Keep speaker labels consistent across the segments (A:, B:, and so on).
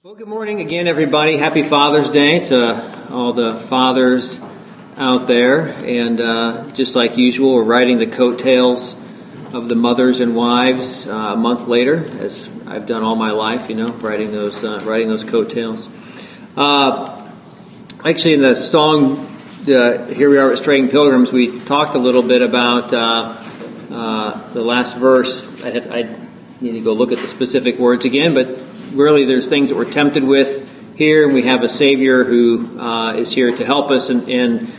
A: Well, good morning again, everybody. Happy Father's Day to all the fathers out there. And just like usual, we're riding the coattails of the mothers and wives a month later, as I've done all my life, riding those coattails. Actually, in the song, Here We Are at Straying Pilgrims, we talked a little bit about the last verse. I need to go look at the specific words again, but really there's things that we're tempted with here, and we have a Savior who is here to help us and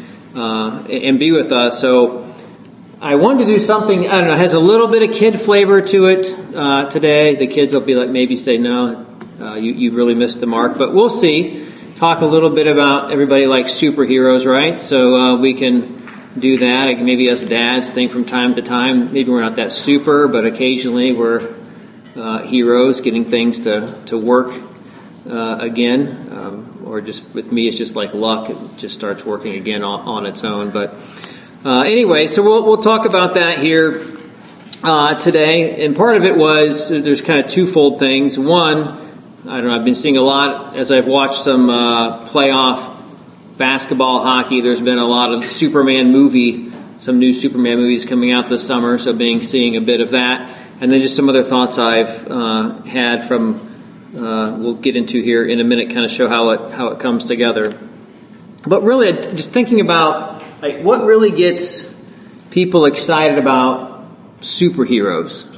A: be with us. So I wanted to do something, I don't know, has a little bit of kid flavor to it today. The kids will be like, maybe say, no, you really missed the mark, but we'll see. Talk a little bit about everybody likes superheroes, right? So we can do that. Maybe us dads think from time to time, maybe we're not that super, but occasionally we're heroes, getting things to work again, or just with me, it's just like luck; it just starts working again on its own. But anyway, so we'll talk about that here today. And part of it was there's kind of twofold things. One, I don't know, I've been seeing a lot as I've watched some playoff basketball, hockey. There's been a lot of some new Superman movies coming out this summer. So seeing a bit of that. And then just some other thoughts I've had from, we'll get into here in a minute, kind of show how it comes together. But really, just thinking about what really gets people excited about superheroes.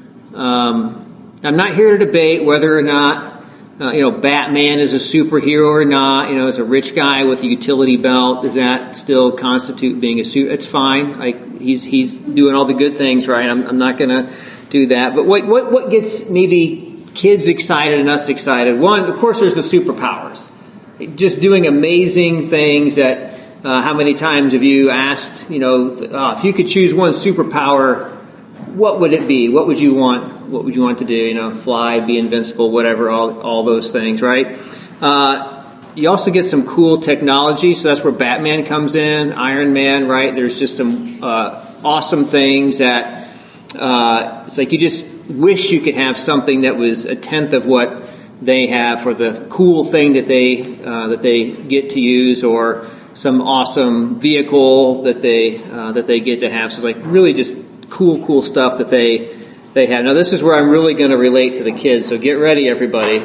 A: I'm not here to debate whether or not Batman is a superhero or not. As a rich guy with a utility belt, does that still constitute being a super? It's fine. He's doing all the good things, right? I'm not going to do that. But what gets maybe kids excited and us excited? One, of course, there's the superpowers. Just doing amazing things that, how many times have you asked, if you could choose one superpower, what would it be? What would you want? What would you want to do? Fly, be invincible, whatever, all those things, right? You also get some cool technology. So that's where Batman comes in, Iron Man, right? There's just some awesome things that it's like you just wish you could have something that was a tenth of what they have, for the cool thing that they get to use, or some awesome vehicle that they get to have. So it's like really just cool stuff that they have. Now this is where I'm really going to relate to the kids. So get ready, everybody.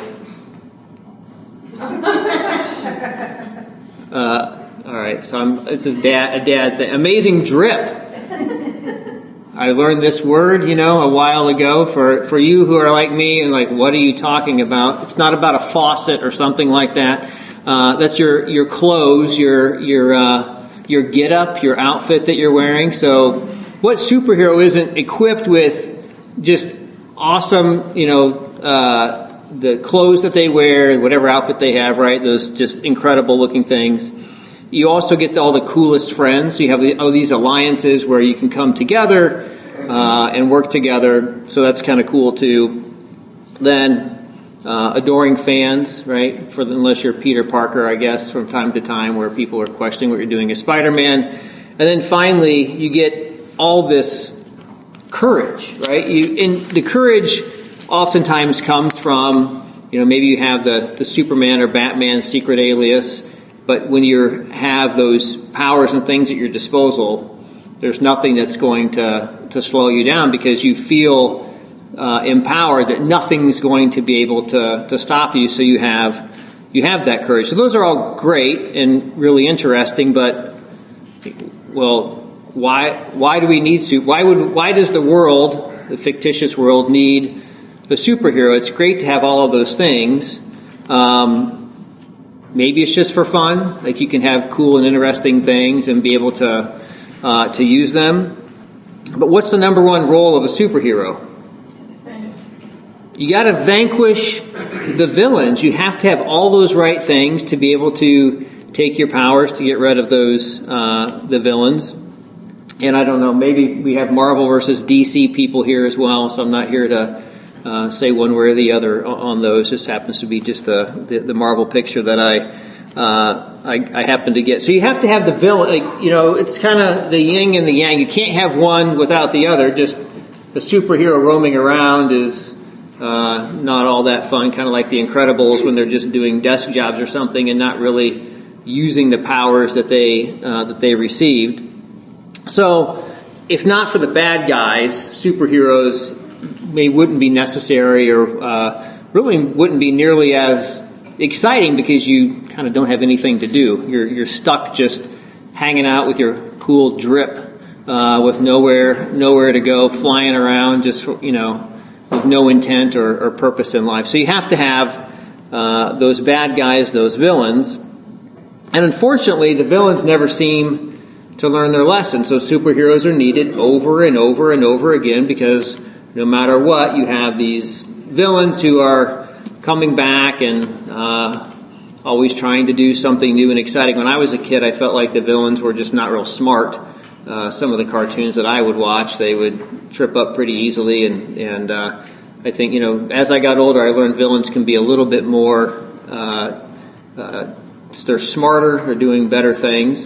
A: All right. So it's a dad thing. Amazing drip. I learned this word, a while ago. For you who are like me and like, what are you talking about? It's not about a faucet or something like that. That's your clothes, your get up, your outfit that you're wearing. So, what superhero isn't equipped with just awesome, the clothes that they wear, whatever outfit they have, right? Those just incredible looking things. You also get all the coolest friends. So you have these alliances where you can come together and work together. So that's kind of cool too. Then adoring fans, right? Unless you're Peter Parker, I guess, from time to time, where people are questioning what you're doing as Spider-Man. And then finally, you get all this courage, right? And the courage oftentimes comes from, maybe you have the Superman or Batman secret alias. But when you have those powers and things at your disposal, there's nothing that's going to slow you down, because you feel empowered that nothing's going to be able to stop you. So you have that courage. So those are all great and really interesting. But why do we need why does the fictitious world, need the superhero? It's great to have all of those things. Maybe it's just for fun, like you can have cool and interesting things and be able to use them. But what's the number one role of a superhero? You got to vanquish the villains. You have to have all those right things to be able to take your powers to get rid of those the villains. And I don't know, maybe we have Marvel versus DC people here as well, so I'm not here to say one way or the other on those. This happens to be just the Marvel picture that I happen to get. So you have to have the villain. It's kind of the yin and the yang. You can't have one without the other. Just the superhero roaming around is not all that fun, kind of like the Incredibles when they're just doing desk jobs or something and not really using the powers that they received. So, if not for the bad guys, superheroes wouldn't be necessary, or really wouldn't be nearly as exciting, because you kind of don't have anything to do. You're stuck just hanging out with your cool drip, with nowhere to go, flying around just with no intent or purpose in life. So you have to have those bad guys, those villains, and unfortunately, the villains never seem to learn their lesson. So superheroes are needed over and over and over again, because no matter what, you have these villains who are coming back and always trying to do something new and exciting. When I was a kid, I felt like the villains were just not real smart. Some of the cartoons that I would watch, they would trip up pretty easily, and I think, as I got older, I learned villains can be a little bit more, they're smarter, they're doing better things,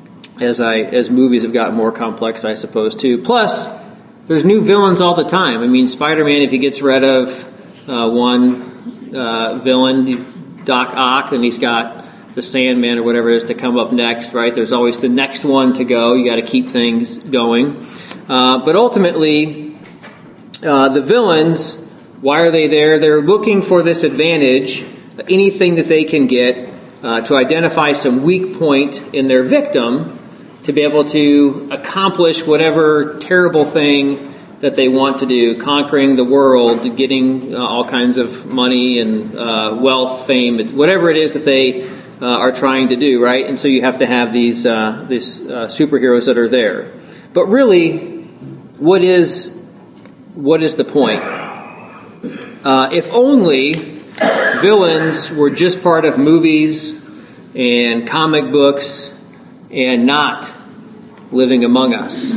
A: as movies have gotten more complex, I suppose, too. Plus, there's new villains all the time. I mean, Spider-Man, if he gets rid of one villain, Doc Ock, then he's got the Sandman or whatever it is to come up next, right? There's always the next one to go. You got to keep things going. But ultimately, the villains, why are they there? They're looking for this advantage, anything that they can get, to identify some weak point in their victim, to be able to accomplish whatever terrible thing that they want to do, conquering the world, getting all kinds of money and wealth, fame, whatever it is that they are trying to do, right? And so you have to have these superheroes that are there. But really, what is the point? If only villains were just part of movies and comic books and not living among us.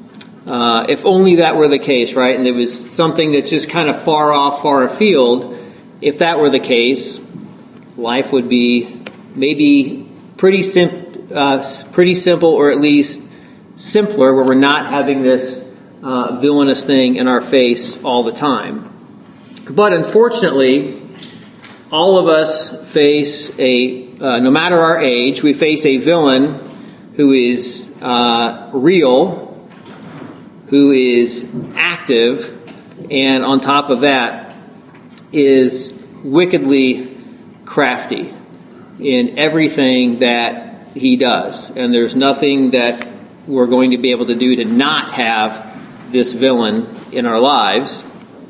A: If only that were the case, right? And it was something that's just kind of far off, far afield. If that were the case, life would be maybe pretty simple, or at least simpler, where we're not having this villainous thing in our face all the time. But unfortunately, all of us face no matter our age, we face a villain who is real, who is active, and on top of that is wickedly crafty in everything that he does. And there's nothing that we're going to be able to do to not have this villain in our lives.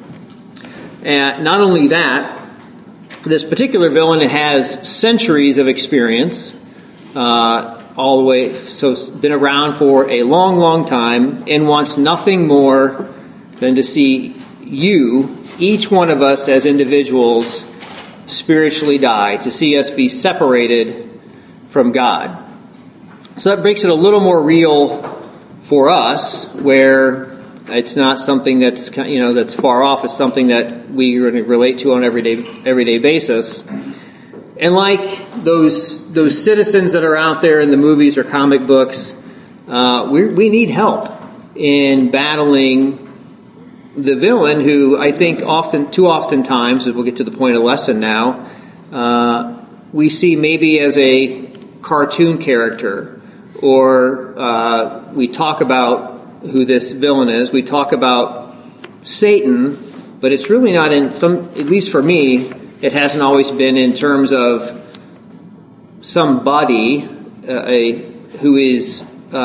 A: And not only that, this particular villain has centuries of experience, all the way, so it's been around for a long, long time, and wants nothing more than to see you, each one of us as individuals, spiritually die, to see us be separated from God. So that makes it a little more real for us, where it's not something that's that's far off. It's something that we are going to relate to on an everyday basis. And like those citizens that are out there in the movies or comic books, we need help in battling the villain, who I think too often times, as we'll get to the point of lesson now, we see maybe as a cartoon character, or we talk about who this villain is. We talk about Satan, but it's really not at least for me, it hasn't always been in terms of somebody who is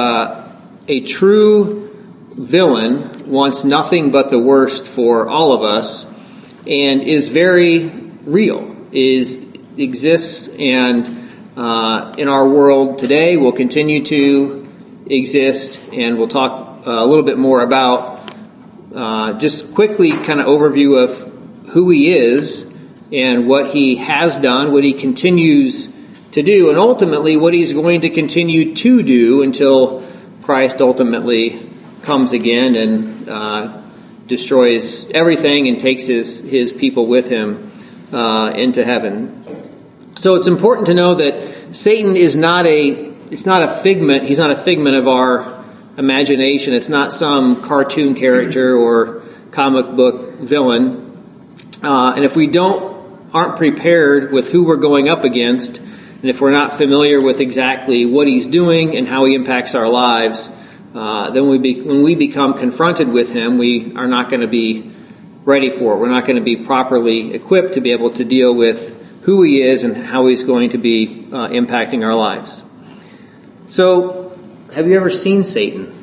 A: a true villain, wants nothing but the worst for all of us, and is very real, exists, and in our world today will continue to exist. And we'll talk a little bit more about just quickly kind of overview of who he is and what he has done, what he continues to do, and ultimately what he's going to continue to do until Christ ultimately comes again and destroys everything and takes his people with him into heaven. So it's important to know that Satan is not a figment. He's not a figment of our imagination. It's not some cartoon character or comic book villain. And if we aren't prepared with who we're going up against, and if we're not familiar with exactly what he's doing and how he impacts our lives, then when we become confronted with him, we are not going to be ready for it. We're not going to be properly equipped to be able to deal with who he is and how he's going to be impacting our lives. So, have you ever seen Satan?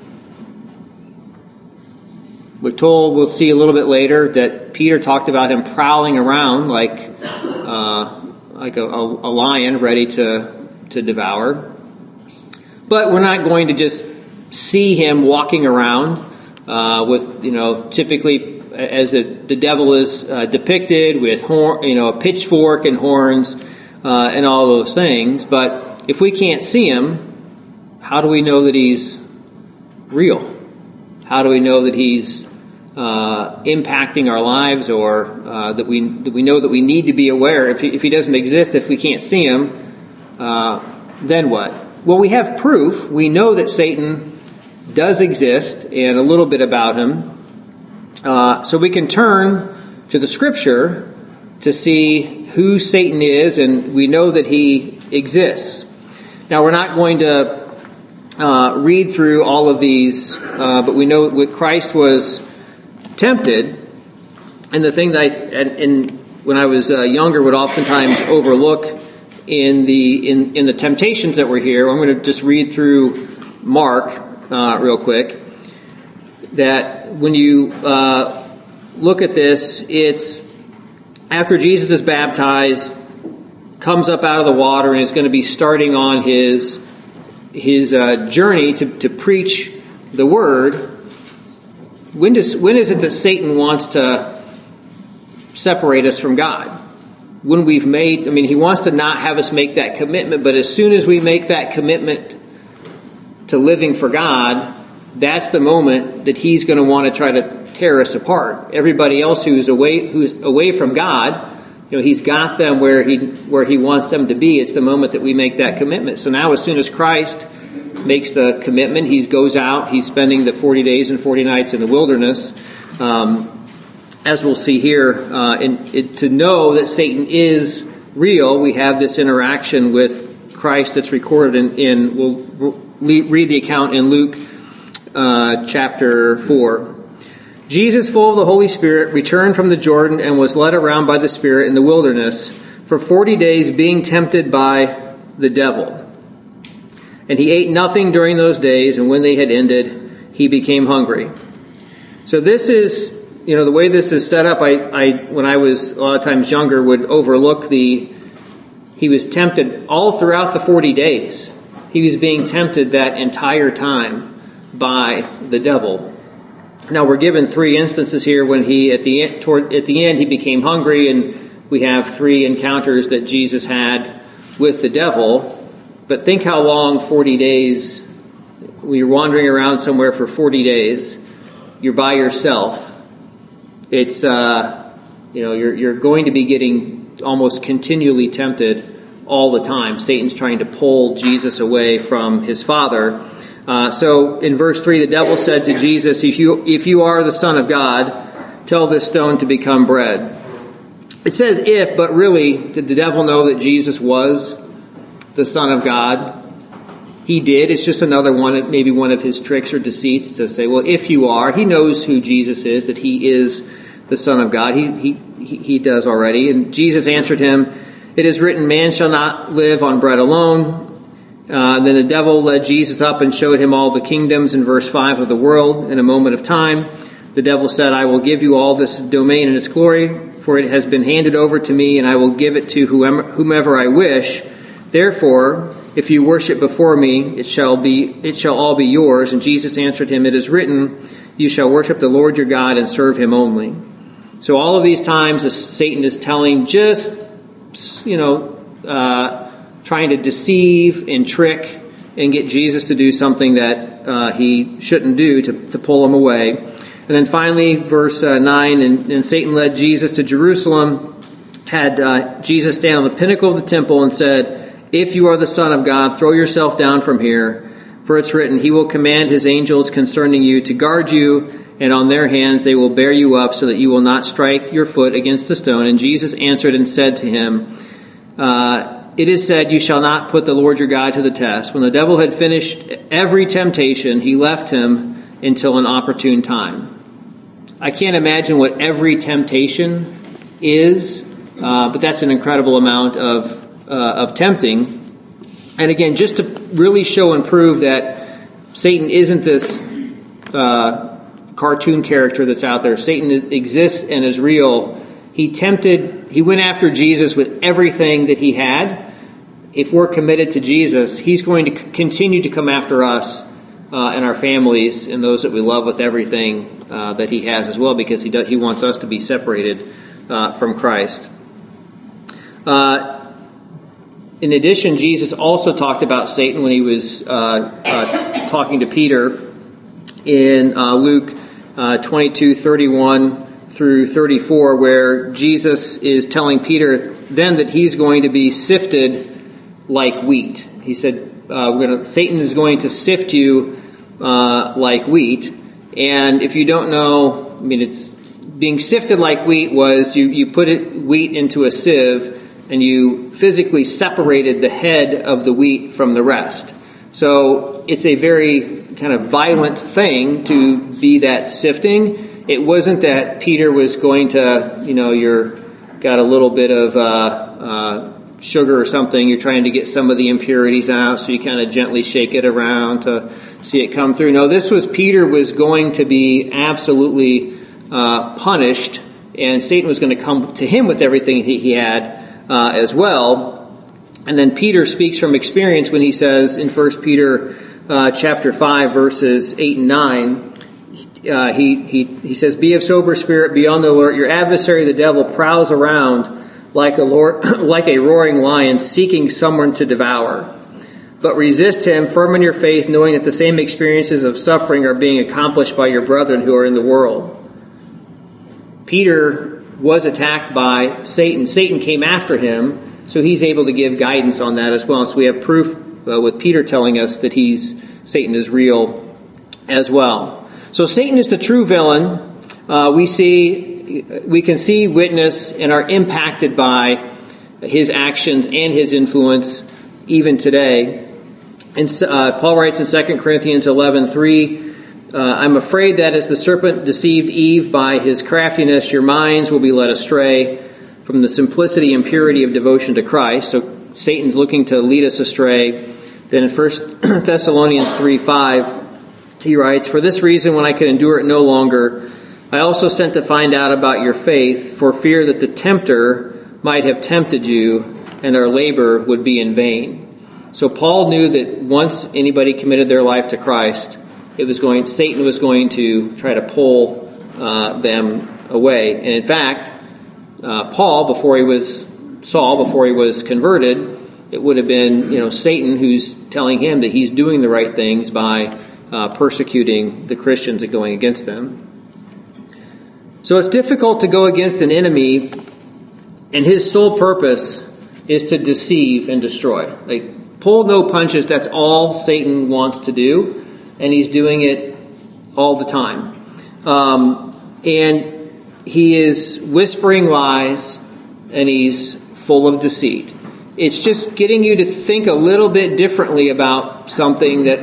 A: We'll see a little bit later that Peter talked about him prowling around like a lion ready to devour. But we're not going to just see him walking around with, typically as the devil is depicted with a pitchfork and horns and all those things. But if we can't see him, how do we know that he's real? How do we know that he's impacting our lives, or that we know that we need to be aware? If he doesn't exist, if we can't see him, then what? Well, we have proof. We know that Satan does exist and a little bit about him. So we can turn to the Scripture to see who Satan is, and we know that he exists. Now, we're not going to read through all of these, but we know that Christ was tempted, and the thing that when I was younger would oftentimes overlook in the temptations that were here. I'm going to just read through Mark real quick. That when you look at this, it's after Jesus is baptized, comes up out of the water, and is going to be starting on his journey to preach the word. When is it that Satan wants to separate us from God? When we've he wants to not have us make that commitment, but as soon as we make that commitment to living for God, that's the moment that he's going to want to try to tear us apart. Everybody else who's away from God, he's got them where he wants them to be. It's the moment that we make that commitment. So now, as soon as Christ makes the commitment, he goes out, he's spending the 40 days and 40 nights in the wilderness. As we'll see here, to know that Satan is real, we have this interaction with Christ that's recorded we'll read the account in Luke chapter 4. Jesus, full of the Holy Spirit, returned from the Jordan and was led around by the Spirit in the wilderness for 40 days, being tempted by the devil. And he ate nothing during those days, and when they had ended, he became hungry. So this is, the way this is set up, I when I was a lot of times younger, would overlook he was tempted all throughout the 40 days. He was being tempted that entire time by the devil. Now we're given 3 instances here when he at the end he became hungry, and we have 3 encounters that Jesus had with the devil. But think how long 40 days. When you're wandering around somewhere for 40 days, you're by yourself. It's you're going to be getting almost continually tempted all the time. Satan's trying to pull Jesus away from his Father. So in verse 3, the devil said to Jesus, if you are the Son of God, tell this stone to become bread. It says if, but really, did the devil know that Jesus was the Son of God? He did. It's just another one, maybe one of his tricks or deceits to say, well, if you are, he knows who Jesus is, that he is the Son of God. He does already. And Jesus answered him, it is written, man shall not live on bread alone. Then the devil led Jesus up and showed him all the kingdoms, in verse 5, of the world in a moment of time. The devil said, I will give you all this domain and its glory, for it has been handed over to me, and I will give it to whomever I wish. Therefore, if you worship before me, it shall all be yours. And Jesus answered him, it is written, you shall worship the Lord your God and serve him only. So all of these times Satan is telling, trying to deceive and trick and get Jesus to do something that he shouldn't do, to pull him away. And then finally, verse 9, and Satan led Jesus to Jerusalem, had Jesus stand on the pinnacle of the temple and said, if you are the Son of God, throw yourself down from here, for it's written, he will command his angels concerning you to guard you, and on their hands they will bear you up so that you will not strike your foot against a stone. And Jesus answered and said to him, it is said, you shall not put the Lord your God to the test. When the devil had finished every temptation, he left him until an opportune time. I can't imagine what every temptation is, but that's an incredible amount of tempting. And again, just to really show and prove that Satan isn't this cartoon character that's out there. Satan exists and is real. He went after Jesus with everything that he had. If we're committed to Jesus, he's going to continue to come after us and our families and those that we love with everything that he has as well, because he wants us to be separated from Christ. In addition, Jesus also talked about Satan when he was talking to Peter in Luke 22:31 through 34, where Jesus is telling Peter then that he's going to be sifted like wheat. He said, Satan is going to sift you like wheat. And if you don't know, it's being sifted like wheat was you put wheat into a sieve and you physically separated the head of the wheat from the rest. So it's a very kind of violent thing to be that sifting. It wasn't that Peter was going to, you're got a little bit of sugar or something, you're trying to get some of the impurities out, so you kind of gently shake it around to see it come through. No, Peter was going to be absolutely punished, and Satan was going to come to him with everything he had as well. And then Peter speaks from experience when he says in 1 Peter chapter 5, verses 8 and 9, he says, be of sober spirit, be on the alert. Your adversary, the devil, prowls around like a roaring lion, seeking someone to devour. But resist him, firm in your faith, knowing that the same experiences of suffering are being accomplished by your brethren who are in the world. Peter was attacked by Satan. Satan came after him, so he's able to give guidance on that as well. So we have proof with Peter telling us that Satan is real as well. So Satan is the true villain. We can see, witness, and are impacted by his actions and his influence even today. And Paul writes in 2 Corinthians 11:3, I'm afraid that as the serpent deceived Eve by his craftiness, your minds will be led astray from the simplicity and purity of devotion to Christ. So Satan's looking to lead us astray. Then in 1 Thessalonians 3:5, he writes, for this reason, when I could endure it no longer, I also sent to find out about your faith, for fear that the tempter might have tempted you, and our labor would be in vain. So Paul knew that once anybody committed their life to Christ, Satan was going to try to pull them away. And in fact, Paul, before he was converted, it would have been Satan who's telling him that he's doing the right things by persecuting the Christians and going against them. So it's difficult to go against an enemy, and his sole purpose is to deceive and destroy. Like, pull no punches, that's all Satan wants to do, and he's doing it all the time. And he is whispering lies, and he's full of deceit. It's just getting you to think a little bit differently about something that,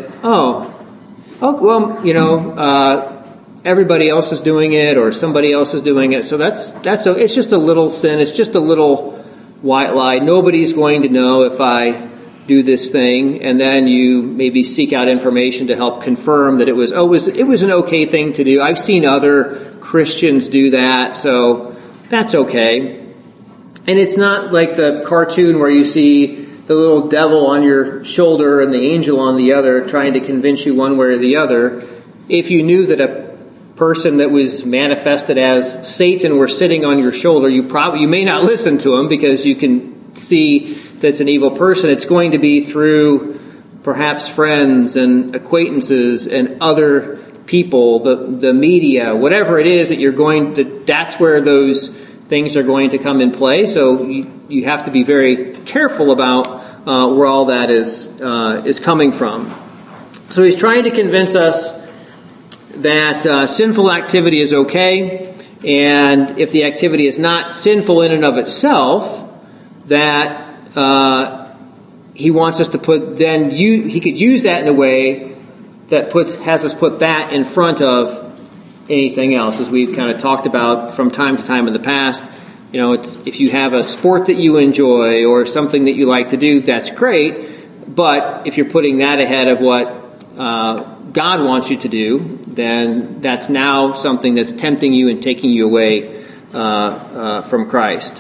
A: everybody else is doing it, or somebody else is doing it, so it's just a little sin. It's just a little white lie. Nobody's going to know if I do this thing, and then you maybe seek out information to help confirm that it was an okay thing to do. I've seen other Christians do that, so that's okay. And it's not like the cartoon where you see the little devil on your shoulder and the angel on the other trying to convince you one way or the other. If you knew that a person that was manifested as Satan were sitting on your shoulder, you may not listen to him because you can see that's an evil person. It's going to be through perhaps friends and acquaintances and other people, the media, whatever it is that's where those things are going to come in play. So you have to be very careful about where all that is coming from. So he's trying to convince us that sinful activity is okay, and if the activity is not sinful in and of itself, that he wants us to put, then he could use that in a way that has us put that in front of anything else, as we've kind of talked about from time to time in the past. It's if you have a sport that you enjoy or something that you like to do, that's great. But if you're putting that ahead of what God wants you to do, then that's now something that's tempting you and taking you away from Christ.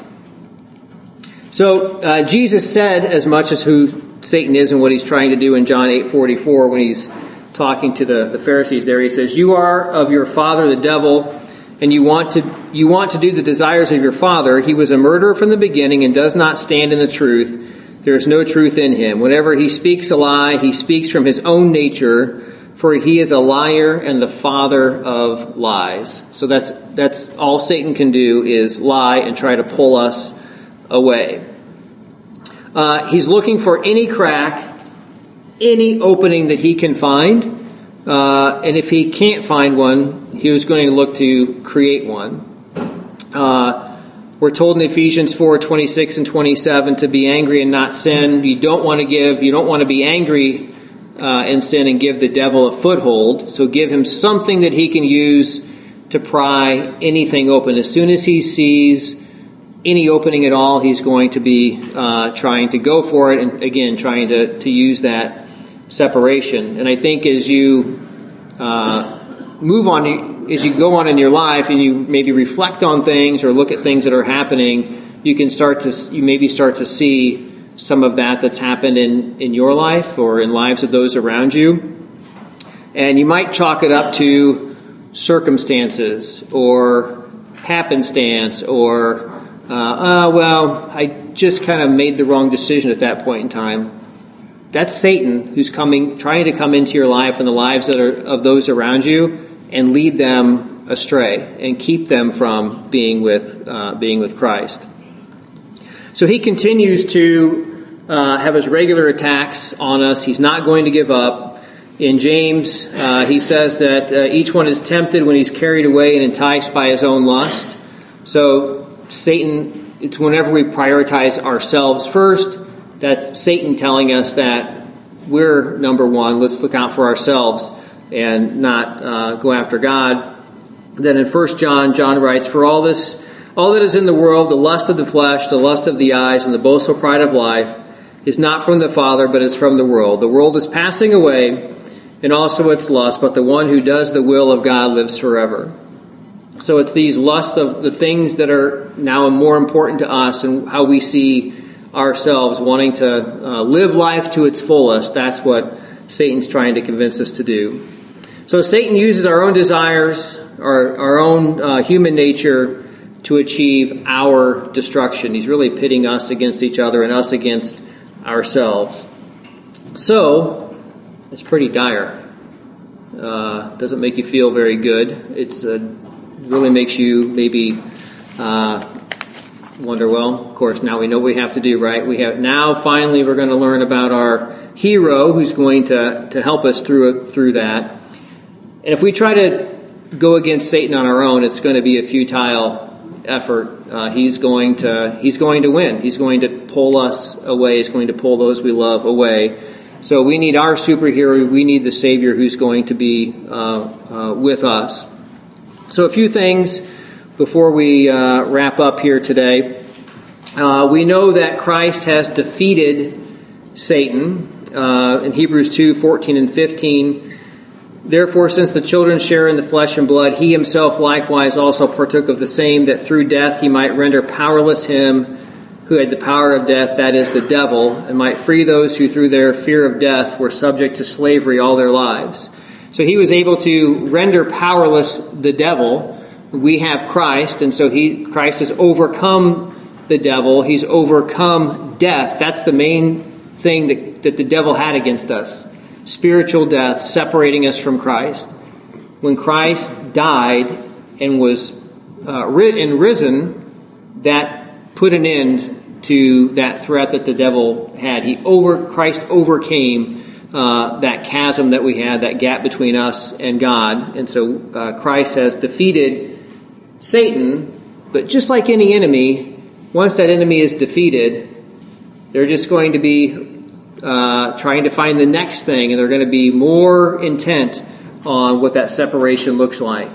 A: So Jesus said as much as who Satan is and what he's trying to do in John 8:44 when he's talking to the Pharisees there. He says, "You are of your father the devil, and you want to do the desires of your father. He was a murderer from the beginning and does not stand in the truth. There is no truth in him. Whenever he speaks a lie, he speaks from his own nature, for he is a liar and the father of lies." So that's all Satan can do, is lie and try to pull us away. He's looking for any crack, any opening that he can find. And if he can't find one, he was going to look to create one. We're told in Ephesians 4:26 and 27 to be angry and not sin. You don't want to be angry and sin and give the devil a foothold. So give him something that he can use to pry anything open. As soon as he sees any opening at all, he's going to be trying to go for it, and again, trying to use that separation. And I think as you move on, as you go on in your life and you maybe reflect on things or look at things that are happening, you maybe start to see some of that's happened in your life or in lives of those around you. And you might chalk it up to circumstances or happenstance or, I just kind of made the wrong decision at that point in time. That's Satan who's trying to come into your life and the lives of those around you and lead them astray and keep them from being with Christ. So he continues to have his regular attacks on us. He's not going to give up. In James, he says that each one is tempted when he's carried away and enticed by his own lust. So Satan, it's whenever we prioritize ourselves first, that's Satan telling us that we're number one. Let's look out for ourselves and not go after God. Then in 1 John, John writes, "For all that is in the world, the lust of the flesh, the lust of the eyes, and the boastful pride of life, is not from the Father, but is from the world. The world is passing away, and also its lust, but the one who does the will of God lives forever." So it's these lusts of the things that are now more important to us and how we see ourselves wanting to live life to its fullest. That's what Satan's trying to convince us to do. So Satan uses our own desires, our own human nature to achieve our destruction. He's really pitting us against each other and us against ourselves. So it's pretty dire. Doesn't make you feel very good. It's really makes you maybe wonder, well, of course, now we know what we have to do, right? Finally, we're going to learn about our hero who's going to help us through that. And if we try to go against Satan on our own, it's going to be a futile effort. He's going to win. He's going to pull us away. He's going to pull those we love away. So we need our superhero. We need the Savior who's going to be with us. So a few things before we wrap up here today. We know that Christ has defeated Satan. In Hebrews 2:14 and 15, "Therefore, since the children share in the flesh and blood, he himself likewise also partook of the same, that through death he might render powerless him who had the power of death, that is, the devil, and might free those who through their fear of death were subject to slavery all their lives." So he was able to render powerless the devil. We have Christ, and so Christ has overcome the devil. He's overcome death. That's the main thing that the devil had against us. Spiritual death, separating us from Christ. When Christ died and was risen, that put an end to that threat that the devil had. Christ overcame that chasm that we had, that gap between us and God. And so Christ has defeated Satan, but just like any enemy, once that enemy is defeated, they're just going to be trying to find the next thing, and they're going to be more intent on what that separation looks like.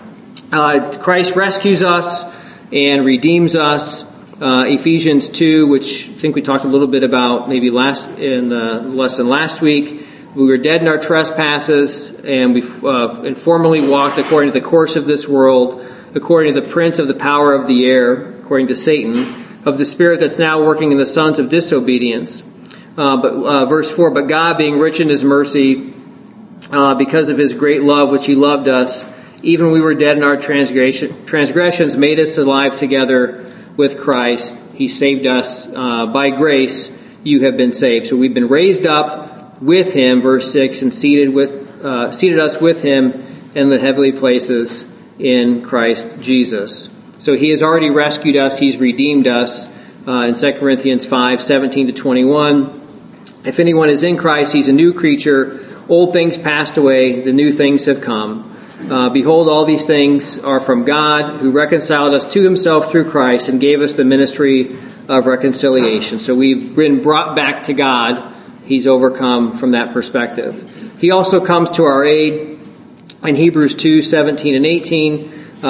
A: Christ rescues us and redeems us. Ephesians 2, which I think we talked a little bit about maybe in the lesson last week. We were dead in our trespasses, and we formerly walked according to the course of this world, according to the prince of the power of the air, according to Satan, of the spirit that's now working in the sons of disobedience. But verse 4, but God, being rich in his mercy, because of his great love which he loved us, even we were dead in our transgressions, made us alive together with Christ. He saved us. By grace you have been saved. So we've been raised up with him, verse 6, and seated us with him in the heavenly places in Christ Jesus. So he has already rescued us. He's redeemed us. In 2 Corinthians 5, 17 to 21, if anyone is in Christ, he's a new creature. Old things passed away, the new things have come. Behold, all these things are from God, who reconciled us to himself through Christ and gave us the ministry of reconciliation. So we've been brought back to God. He's overcome from that perspective. He also comes to our aid in Hebrews 2, 17 and 18.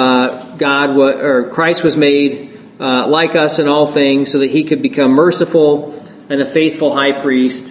A: Christ was made like us in all things so that he could become merciful and a faithful high priest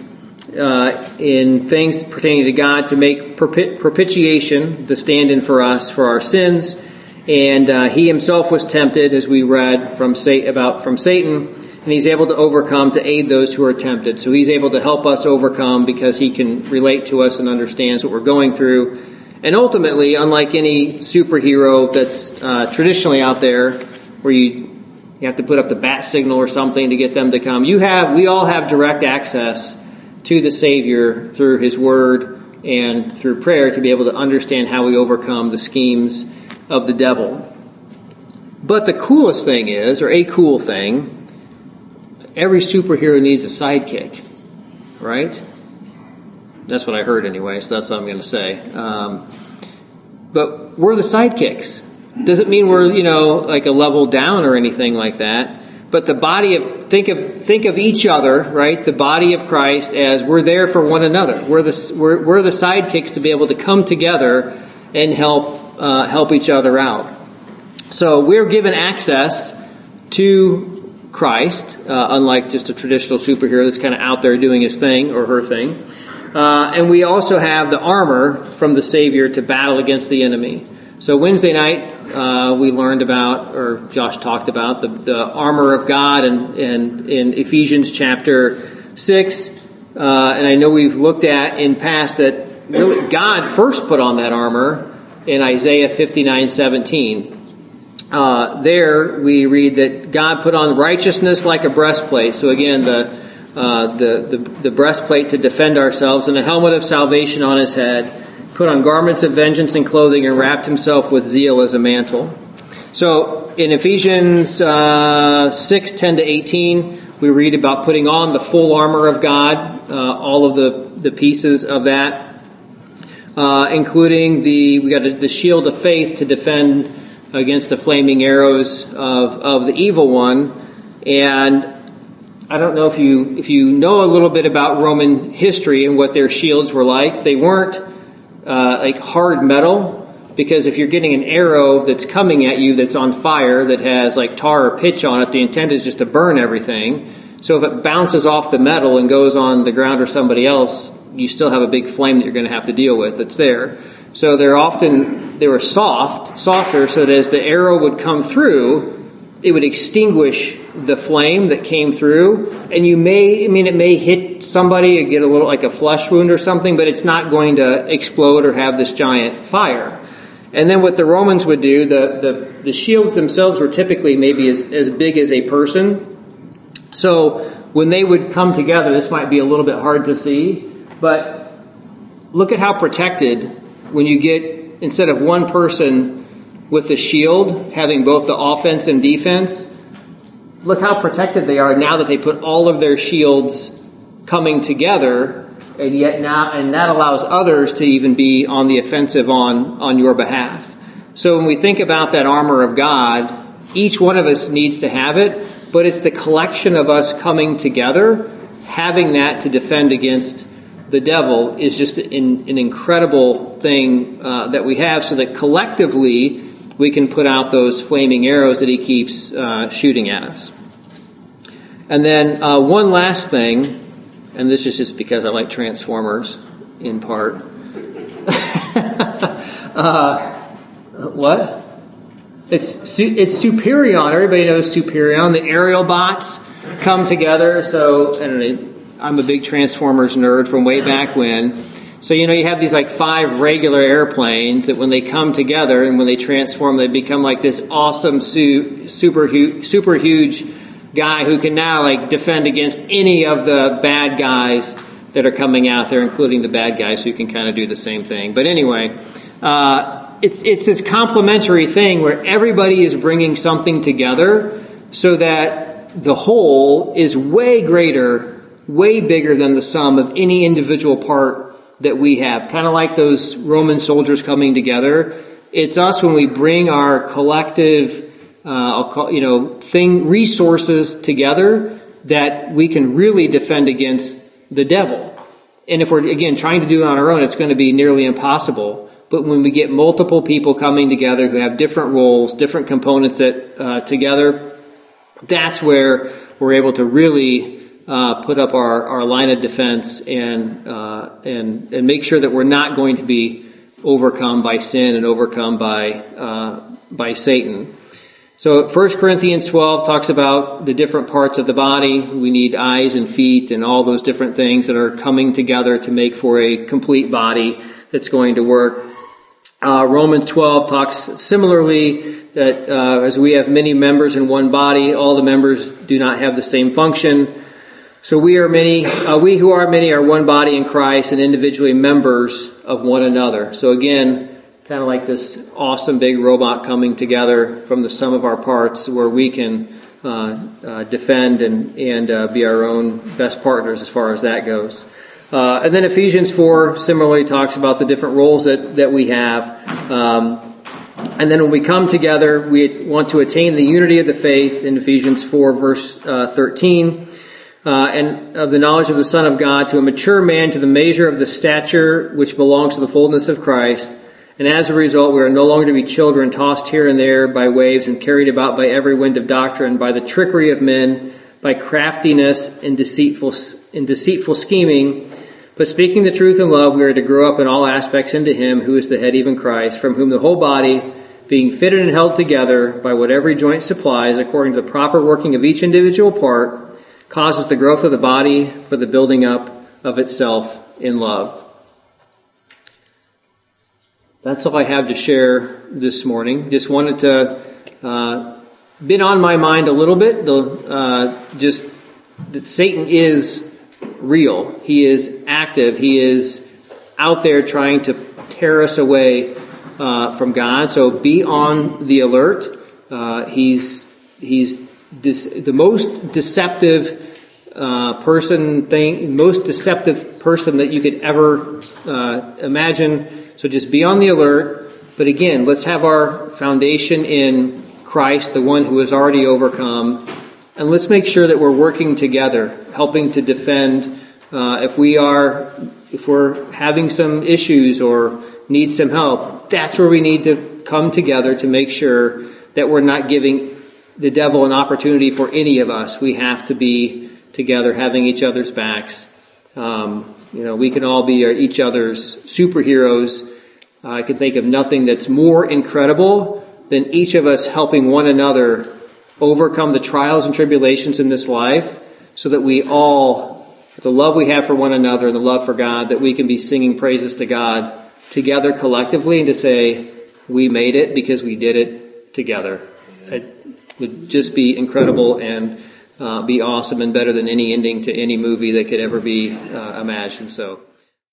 A: in things pertaining to God, to make propitiation, the stand-in for us for our sins. And he himself was tempted, as we read from Satan, and he's able to overcome, to aid those who are tempted. So he's able to help us overcome because he can relate to us and understands what we're going through. And ultimately, unlike any superhero that's traditionally out there, where you have to put up the bat signal or something to get them to come, we all have direct access to the Savior through his word and through prayer to be able to understand how we overcome the schemes of the devil. But the coolest thing is, or a cool thing, every superhero needs a sidekick, right? That's what I heard anyway, so that's what I'm going to say. But we're the sidekicks. Doesn't mean we're, like a level down or anything like that. But the body of, think of each other, right? The body of Christ as we're there for one another. We're the sidekicks to be able to come together and help each other out. So we're given access to Christ, unlike just a traditional superhero that's kind of out there doing his thing or her thing. And we also have the armor from the Savior to battle against the enemy. So Wednesday night, we learned about, or Josh talked about, the armor of God in Ephesians chapter 6. And I know we've looked at in past that really God first put on that armor in Isaiah 59:17. There we read that God put on righteousness like a breastplate. So again, the breastplate to defend ourselves, and a helmet of salvation on his head, put on garments of vengeance and clothing, and wrapped himself with zeal as a mantle. So in Ephesians 6, 10 to 18, we read about putting on the full armor of God, all of the pieces of that, including we got the shield of faith to defend against the flaming arrows of the evil one. And I don't know if you know a little bit about Roman history and what their shields were like. They weren't like hard metal, because if you're getting an arrow that's coming at you that's on fire, that has like tar or pitch on it, the intent is just to burn everything. So if it bounces off the metal and goes on the ground or somebody else, you still have a big flame that you're going to have to deal with that's there. So they were softer, so that as the arrow would come through, it would extinguish the flame that came through. And it may hit somebody and get a little like a flesh wound or something, but it's not going to explode or have this giant fire. And then what the Romans would do, the shields themselves were typically maybe as big as a person. So when they would come together, this might be a little bit hard to see, but look at how protected when you get, instead of one person with the shield having both the offense and defense, look how protected they are now that they put all of their shields coming together and that allows others to even be on the offensive on your behalf. So when we think about that armor of God, each one of us needs to have it, but it's the collection of us coming together, having that to defend against the devil is just an incredible thing that we have, so that collectively we can put out those flaming arrows that he keeps shooting at us. And then one last thing, and this is just because I like Transformers in part. What? It's Superion. Everybody knows Superion. The aerial bots come together. So I'm a big Transformers nerd from way back when. So, you have these like 5 regular airplanes that when they come together and when they transform, they become like this awesome super huge guy who can now like defend against any of the bad guys that are coming out there, including the bad guys who can kind of do the same thing. But anyway, it's this complementary thing where everybody is bringing something together so that the whole is way greater, way bigger than the sum of any individual part that we have. Kind of like those Roman soldiers coming together. It's us when we bring our collective resources together that we can really defend against the devil. And if we're, again, trying to do it on our own, it's going to be nearly impossible. But when we get multiple people coming together who have different roles, different components that together, that's where we're able to really put up our line of defense and make sure that we're not going to be overcome by sin and overcome by Satan. So 1 Corinthians 12 talks about the different parts of the body. We need eyes and feet and all those different things that are coming together to make for a complete body that's going to work. Romans 12 talks similarly that as we have many members in one body, all the members do not have the same function. So we who are many are one body in Christ and individually members of one another. So again, kind of like this awesome big robot coming together from the sum of our parts where we can defend and be our own best partners as far as that goes. And then Ephesians 4 similarly talks about the different roles that we have. And then when we come together, we want to attain the unity of the faith in Ephesians 4 verse 13. And of the knowledge of the Son of God, to a mature man, to the measure of the stature which belongs to the fullness of Christ. And as a result, we are no longer to be children, tossed here and there by waves and carried about by every wind of doctrine, by the trickery of men, by craftiness and deceitful scheming. But speaking the truth in love, we are to grow up in all aspects into Him who is the head, even Christ, from whom the whole body, being fitted and held together by what every joint supplies, according to the proper working of each individual part, causes the growth of the body for the building up of itself in love. That's all I have to share this morning. Just wanted to been on my mind a little bit. Just that Satan is real. He is active. He is out there trying to tear us away from God. So be on the alert. He's the most deceptive person that you could ever imagine. So just be on the alert. But again, let's have our foundation in Christ, the one who has already overcome. And let's make sure that we're working together, helping to defend. If we're having some issues or need some help, that's where we need to come together to make sure that we're not giving the devil an opportunity for any of us. We have to be together, having each other's backs. We can all be each other's superheroes. I can think of nothing that's more incredible than each of us helping one another overcome the trials and tribulations in this life, so that we all, the love we have for one another and the love for God, that we can be singing praises to God together collectively and to say, we made it because we did it together. It would just be incredible and be awesome and better than any ending to any movie that could ever be imagined. So